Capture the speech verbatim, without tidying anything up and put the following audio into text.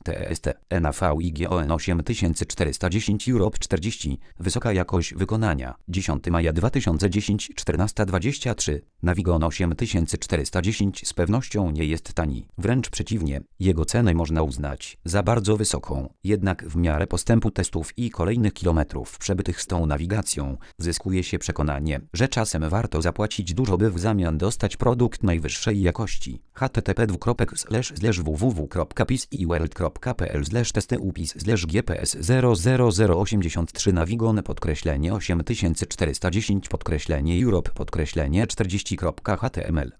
T S T, N A V I G O N osiem tysięcy czterysta dziesięć Europe czterdzieści, wysoka jakość wykonania, dziesiątego maja dwa tysiące dziesiątego, czternaście dwadzieścia trzy, Navigon osiem tysięcy czterysta dziesięć z pewnością nie jest tani, wręcz przeciwnie, jego cenę można uznać za bardzo wysoką, jednak w miarę postępu testów i kolejnych kilometrów przebytych z tą nawigacją, zyskuje się przekonanie, że czasem warto zapłacić dużo, by w zamian dostać produkt najwyższej jakości. h t t p dwukropek slash slash w w w kropka pis i world kropka p l slash testy upis slash g p s zero zero zero osiemdziesiąt trzy Navigon podkreślenie osiem tysięcy czterysta dziesięć podkreślenie Europe podkreślenie czterdzieści kropka h t m l